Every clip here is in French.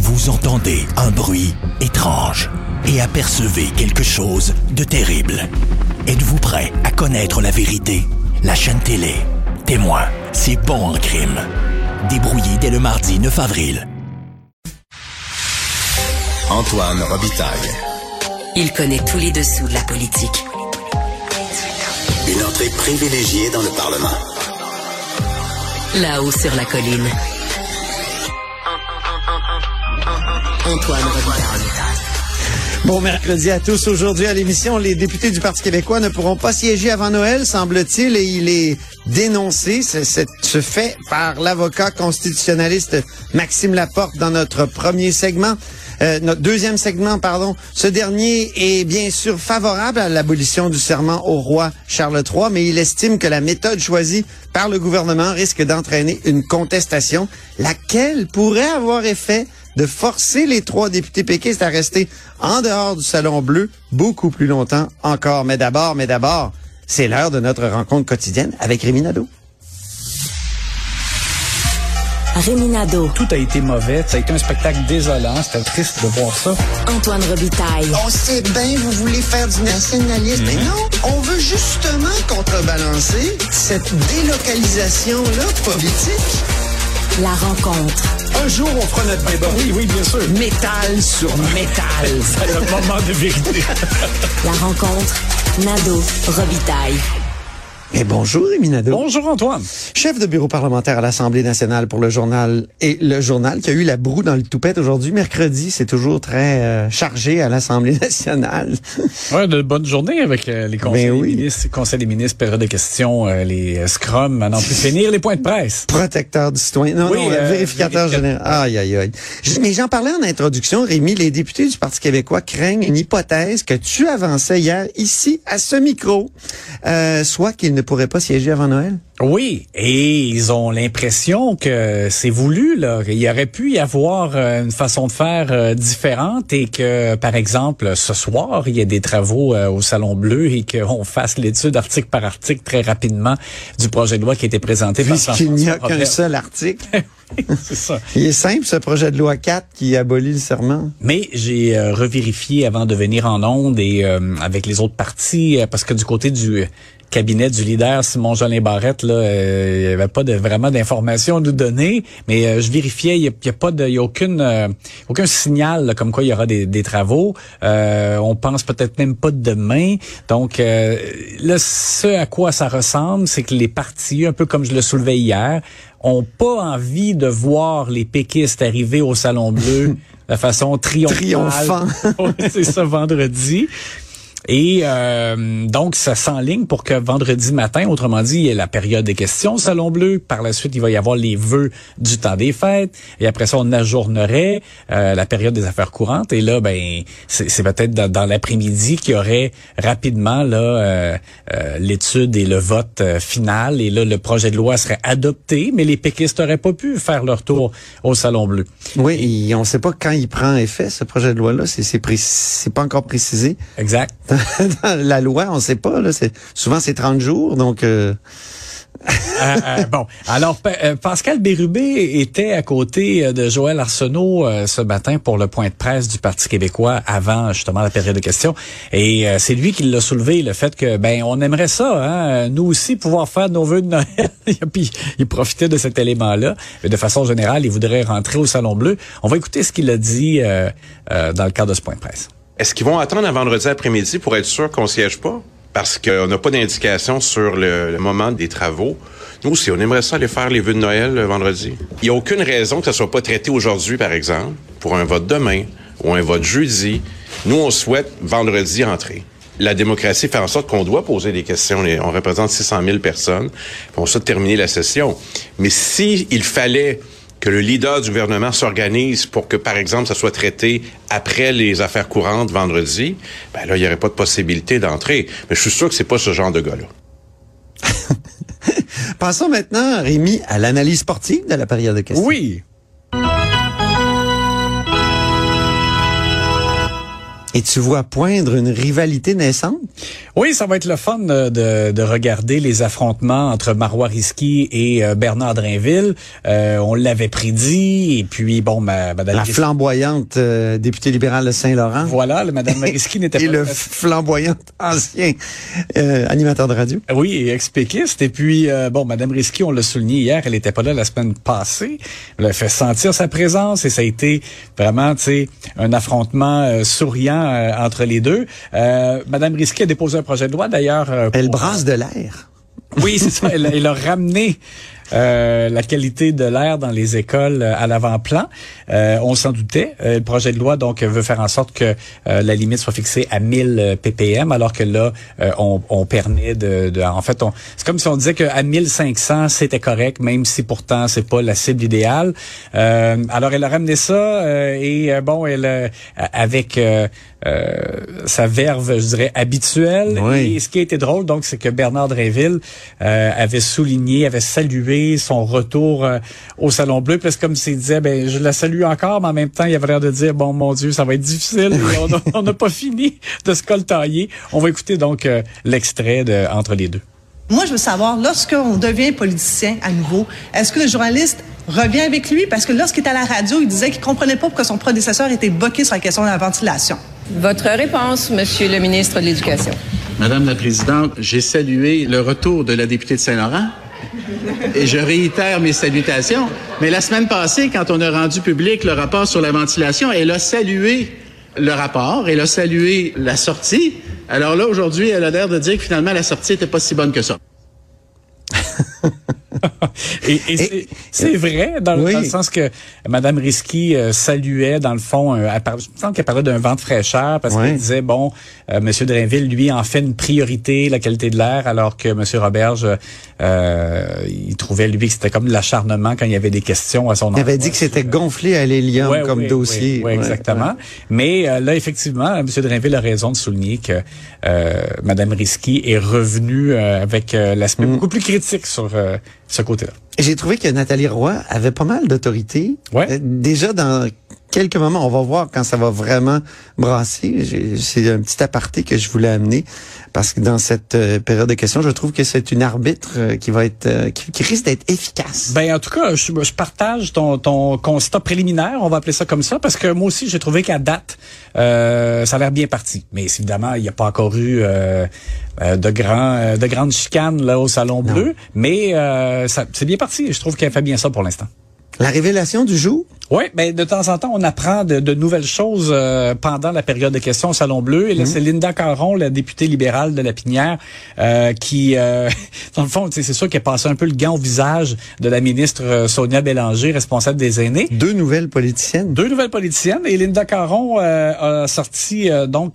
Vous entendez un bruit étrange et apercevez quelque chose de terrible. Êtes-vous prêt à connaître la vérité? La chaîne télé Témoin, c'est bon en crime. Débrouillé dès le mardi 9 avril. Antoine Robitaille. Il connaît tous les dessous de la politique. Une entrée privilégiée dans le Parlement. Là-haut sur la colline. Antoine Robitaille. Bon mercredi à tous. Aujourd'hui à l'émission, les députés du Parti québécois ne pourront pas siéger avant Noël, semble-t-il, et il est dénoncé, ce fait, par l'avocat constitutionnaliste Maxime Laporte dans notre premier segment. Notre deuxième segment, pardon. Ce dernier est bien sûr favorable à l'abolition du serment au roi Charles III, mais il estime que la méthode choisie par le gouvernement risque d'entraîner une contestation, laquelle pourrait avoir effet de forcer les 3 députés péquistes à rester en dehors du Salon Bleu beaucoup plus longtemps encore. Mais d'abord, c'est l'heure de notre rencontre quotidienne avec Rémi Nadeau. Rémi Nadeau. Tout a été mauvais. Ça a été un spectacle désolant. C'était triste de voir ça. Antoine Robitaille. On sait bien, vous voulez faire du nationalisme. Mais non, on veut justement contrebalancer cette délocalisation-là politique. La rencontre. Un jour, on fera notre débat. Oui, bien sûr. Métal sur métal. C'est le moment de vérité. La rencontre. Nadeau. Robitaille. Et bonjour, Rémi Nadeau. Bonjour, Antoine. Chef de bureau parlementaire à l'Assemblée nationale pour le journal et le journal qui a eu la broue dans le toupette aujourd'hui. Mercredi, c'est toujours très chargé à l'Assemblée nationale. Ouais, de bonnes journées avec les conseils des ministres, conseil des ministres, période de questions, les scrums, à n'en plus finir, les points de presse. Protecteur du citoyen. Non, vérificateur général. Aïe. Mais j'en parlais en introduction, Rémi, les députés du Parti québécois craignent une hypothèse que tu avançais hier ici à ce micro, soit qu'ils ne pourraient pas siéger avant Noël. Oui, et ils ont l'impression que c'est voulu, là. Il y aurait pu y avoir une façon de faire différente et que, par exemple, ce soir, il y a des travaux au Salon Bleu et qu'on fasse l'étude article par article très rapidement du projet de loi qui a été présenté par François Puisqu'il n'y a qu'un seul article. C'est ça. Il est simple, ce projet de loi 4 qui abolit le serment. Mais j'ai revérifié avant de venir en ondes et avec les autres partis, parce que du côté du cabinet du leader Simon-Jolin Barrette, là, il n'y avait pas vraiment d'informations à nous donner, mais je vérifiais, il y a aucun signal là, comme quoi il y aura des travaux. On pense peut-être même pas demain. Donc là, ce à quoi ça ressemble, c'est que les partis, un peu comme je le soulevais hier, ont pas envie de voir les péquistes arriver au Salon Bleu de façon triomphale. Oui, c'est ça, vendredi. Et donc, ça s'enligne pour que vendredi matin, autrement dit, il y ait la période des questions au Salon Bleu. Par la suite, il va y avoir les vœux du temps des fêtes. Et après ça, on ajournerait la période des affaires courantes. Et là, c'est peut-être dans l'après-midi qu'il y aurait rapidement là l'étude et le vote final. Et là, le projet de loi serait adopté, mais les péquistes n'auraient pas pu faire leur tour au Salon Bleu. Oui, et on ne sait pas quand il prend effet, ce projet de loi-là. C'est pas encore précisé. Exact. Dans la loi, on ne sait pas. Là, souvent, c'est 30 jours, donc... Bon, alors Pascal Bérubé était à côté de Joël Arsenault ce matin pour le point de presse du Parti québécois avant justement la période de questions. Et c'est lui qui l'a soulevé, le fait que on aimerait ça, nous aussi pouvoir faire nos vœux de Noël. Puis il profitait de cet élément-là. Mais de façon générale, il voudrait rentrer au Salon Bleu. On va écouter ce qu'il a dit dans le cadre de ce point de presse. Est-ce qu'ils vont attendre un vendredi après-midi pour être sûr qu'on siège pas? Parce qu'on n'a pas d'indication sur le moment des travaux. Nous aussi, on aimerait ça aller faire les vœux de Noël le vendredi. Il n'y a aucune raison que ça soit pas traité aujourd'hui, par exemple, pour un vote demain ou un vote jeudi. Nous, on souhaite vendredi entrer. La démocratie fait en sorte qu'on doit poser des questions. On représente 600 000 personnes. On souhaite terminer la session. Mais si il fallait que le leader du gouvernement s'organise pour que, par exemple, ça soit traité après les affaires courantes vendredi, là, il n'y aurait pas de possibilité d'entrer. Mais je suis sûr que c'est pas ce genre de gars-là. Passons maintenant, Rémi, à l'analyse sportive de la période de questions. Oui. Et tu vois poindre une rivalité naissante? Oui, ça va être le fun de regarder les affrontements entre Marois Risky et Bernard Drinville. On l'avait prédit, et puis bon, madame La Risky, flamboyante députée libérale de Saint-Laurent. voilà, madame Risky n'était pas... Et le flamboyant ancien animateur de radio. Oui, et ex-péquiste. Et puis, madame Risky, on l'a souligné hier, elle n'était pas là la semaine passée. Elle a fait sentir sa présence, et ça a été vraiment, tu sais, un affrontement souriant entre les deux. Madame Risky a déposé un projet de loi, d'ailleurs. Elle brasse de l'air. Oui, c'est ça. Elle a ramené la qualité de l'air dans les écoles à l'avant-plan. On s'en doutait. Le projet de loi donc veut faire en sorte que la limite soit fixée à 1000 ppm, alors que là on permet en fait c'est comme si on disait qu'à 1500 c'était correct, même si pourtant c'est pas la cible idéale. Alors elle a ramené ça elle avec sa verve, je dirais, habituelle. Oui. Et ce qui a été drôle, donc, c'est que Bernard Drinville avait salué son retour au Salon Bleu. Puis c'est comme s'il disait, je la salue encore, mais en même temps, il avait l'air de dire, bon, mon Dieu, ça va être difficile. On n'a pas fini de se coltailler. On va écouter donc l'extrait de Entre les deux. Moi, je veux savoir, lorsqu'on devient politicien à nouveau, est-ce que le journaliste revient avec lui? Parce que lorsqu'il était à la radio, il disait qu'il comprenait pas pourquoi son prédécesseur était boqué sur la question de la ventilation. Votre réponse, Monsieur le ministre de l'Éducation. Madame la Présidente, j'ai salué le retour de la députée de Saint-Laurent et je réitère mes salutations. Mais la semaine passée, quand on a rendu public le rapport sur la ventilation, elle a salué le rapport, elle a salué la sortie. Alors là, aujourd'hui, elle a l'air de dire que finalement, la sortie était pas si bonne que ça. et c'est vrai dans le sens que Madame Risky saluait dans le fond, je pense qu'elle parlait d'un vent de fraîcheur parce qu'elle disait Monsieur Drinville lui en fait une priorité, la qualité de l'air, alors que Monsieur Roberge il trouvait lui que c'était comme de l'acharnement quand il y avait des questions à son endroit. Il avait dit que c'était gonflé à l'hélium comme dossier. Oui, exactement. Mais là effectivement, Monsieur Drinville a raison de souligner que Madame Risky est revenue avec l'aspect beaucoup plus critique sur ce côté-là. J'ai trouvé que Nathalie Roy avait pas mal d'autorité. Déjà dans quelques moments, on va voir quand ça va vraiment brasser. C'est un petit aparté que je voulais amener parce que dans cette période de questions, je trouve que c'est une arbitre qui va être qui risque d'être efficace. En tout cas, je partage ton constat préliminaire, on va appeler ça comme ça, parce que moi aussi j'ai trouvé qu'à date ça a l'air bien parti. Mais évidemment, il n'y a pas encore eu de grandes chicanes là au Salon Bleu, mais c'est bien parti. Je trouve qu'elle fait bien ça pour l'instant. La révélation du jour? Oui, de temps en temps, on apprend de nouvelles choses pendant la période de questions au Salon Bleu. Et là, c'est Linda Caron, la députée libérale de Lapinière, qui, dans le fond, c'est sûr qu'elle passait un peu le gant au visage de la ministre Sonia Bélanger, responsable des aînés. Deux nouvelles politiciennes. Et Linda Caron a sorti,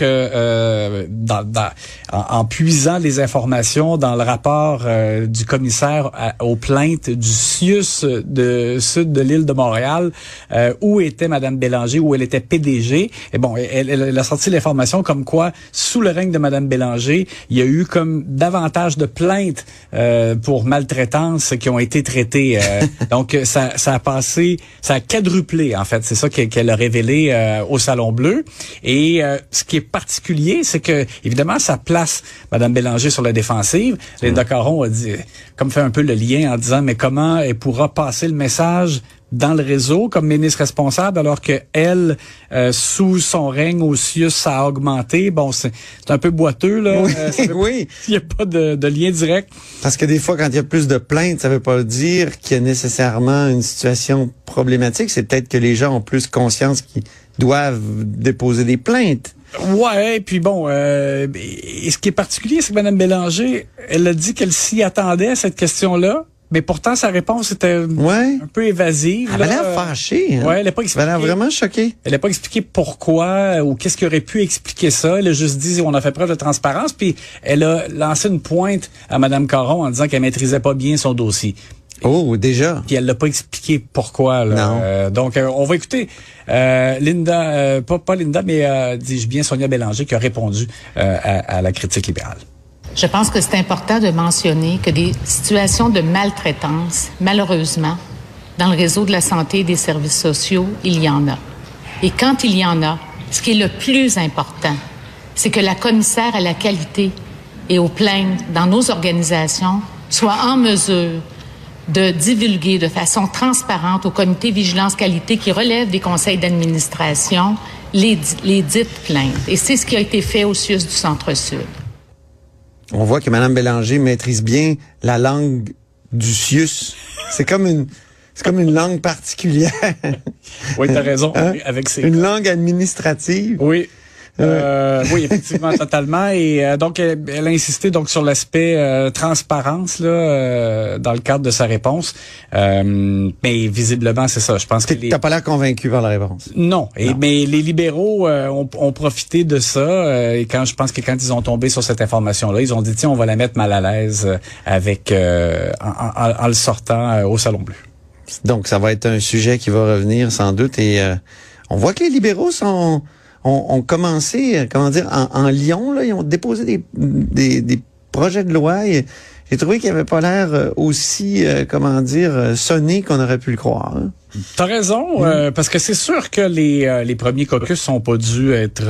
en puisant les informations dans le rapport du commissaire aux plaintes du CIUS de sud de l'île de Montréal, où était Madame Bélanger, où elle était PDG. Et bon, elle a sorti l'information comme quoi, sous le règne de Madame Bélanger, il y a eu comme davantage de plaintes pour maltraitance qui ont été traitées. Donc, ça a passé, ça a quadruplé, en fait. C'est ça qu'elle a révélé au Salon Bleu. Et ce qui est particulier, c'est que, évidemment, ça place Madame Bélanger sur la défensive. Linda Caron a dit, comme fait un peu le lien en disant, mais comment elle pourra passer le message dans le réseau comme ministre responsable, alors que elle, sous son règne au CIUS, ça a augmenté. Bon, c'est un peu boiteux, là. Oui. Il n'y a pas de lien direct. Parce que des fois, quand il y a plus de plaintes, ça veut pas dire qu'il y a nécessairement une situation problématique. C'est peut-être que les gens ont plus conscience qu'ils doivent déposer des plaintes. Ouais, puis bon, et ce qui est particulier, c'est que Mme Bélanger, elle a dit qu'elle s'y attendait à cette question-là. Mais pourtant, sa réponse était un peu évasive. Elle avait l'air fâchée. Hein? Elle n'a pas expliqué. Elle a l'air vraiment choquée. Elle n'a pas expliqué pourquoi ou qu'est-ce qui aurait pu expliquer ça. Elle a juste dit on a fait preuve de transparence. Puis elle a lancé une pointe à Mme Caron en disant qu'elle maîtrisait pas bien son dossier. Oh, déjà. Puis elle l'a pas expliqué pourquoi. Là. Non. Donc, on va écouter Linda, pas Linda, mais dis-je bien Sonia Bélanger qui a répondu à la critique libérale. Je pense que c'est important de mentionner que des situations de maltraitance, malheureusement, dans le réseau de la santé et des services sociaux, il y en a. Et quand il y en a, Ce qui est le plus important, c'est que la commissaire à la qualité et aux plaintes dans nos organisations soit en mesure de divulguer de façon transparente au comité vigilance qualité qui relève des conseils d'administration les dites plaintes. Et c'est ce qui a été fait au CIUS du Centre-Sud. On voit que Mme Bélanger maîtrise bien la langue du CIUS. C'est comme une langue particulière. Oui, t'as raison. Hein? Une langue administrative. Oui. Oui, effectivement, totalement. Et donc, elle a insisté donc sur l'aspect transparence là dans le cadre de sa réponse. Mais visiblement, c'est ça. Je pense que t'as pas l'air convaincu par la réponse. Non. Mais les libéraux ont profité de ça. Et quand ils ont tombé sur cette information-là, ils ont dit tiens, on va la mettre mal à l'aise avec en le sortant au Salon Bleu. Donc, ça va être un sujet qui va revenir sans doute. Et on voit que les libéraux ont commencé, en Lyon, là, ils ont déposé des projets de loi. Et j'ai trouvé qu'il avait pas l'air aussi, sonné qu'on aurait pu le croire. Hein. T'as raison, parce que c'est sûr que les premiers caucus sont pas dû être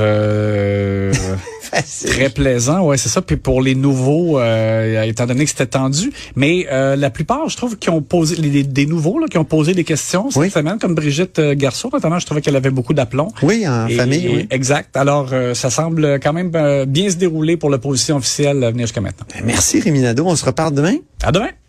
très plaisants. Ouais, c'est ça. Puis pour les nouveaux, étant donné que c'était tendu, mais la plupart, je trouve, qui ont posé des nouveaux là, qui ont posé des questions cette semaine, comme Brigitte Garceau, notamment, je trouvais qu'elle avait beaucoup d'aplomb. Oui, en famille. Oui. Exact. Alors, ça semble quand même bien se dérouler pour l'opposition officielle à venir jusqu'à maintenant. Merci Rémi Nadeau. On se reparle demain. À demain.